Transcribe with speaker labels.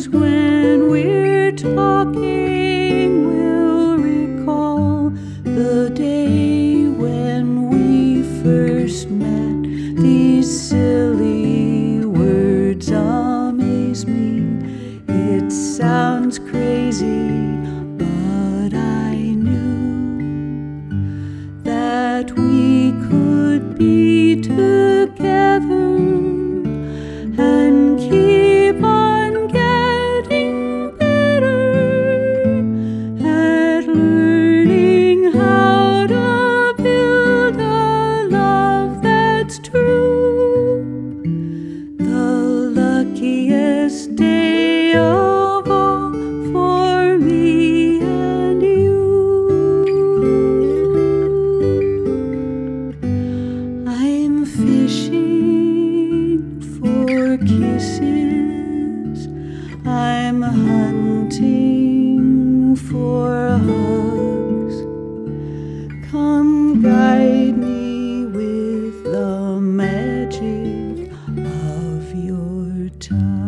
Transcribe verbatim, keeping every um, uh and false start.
Speaker 1: Sometimes when we're talking, we'll recall the day when we first met. These silly words amaze me. It sounds crazy, but I knew that we could be together and keep on getting better at learning how to build a love that's true. The luckiest day of all for me and you. I'm fishing for kisses, I'm hunting for hugs. Come guide me with the magic of your touch.